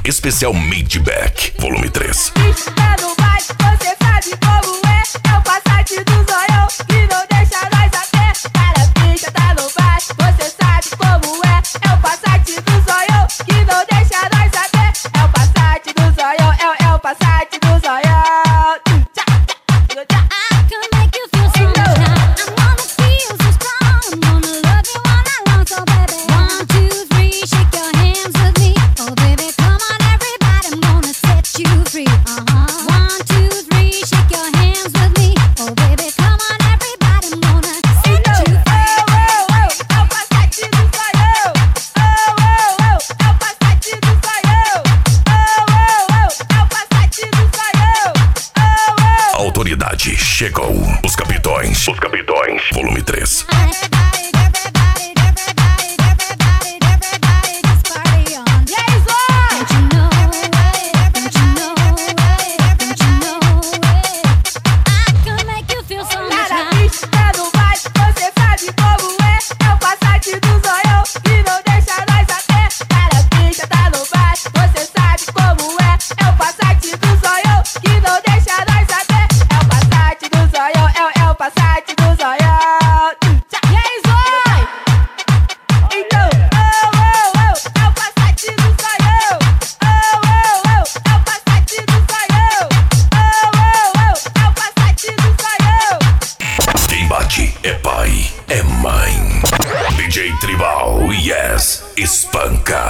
Especial Midback, volume 3. Pista no baile, você sabe como é. É o Passat do zoião que não deixa nós a pé. Cara, pista tá no baile, você sabe como é. É o Passat do zoião que não deixa nós a pé. É o Passat do zoião, é o Passat do zoião. Autoridade chegou. Os Capitões, volume 3. É pai, é mãe. DJ Tribal, yes, espanca.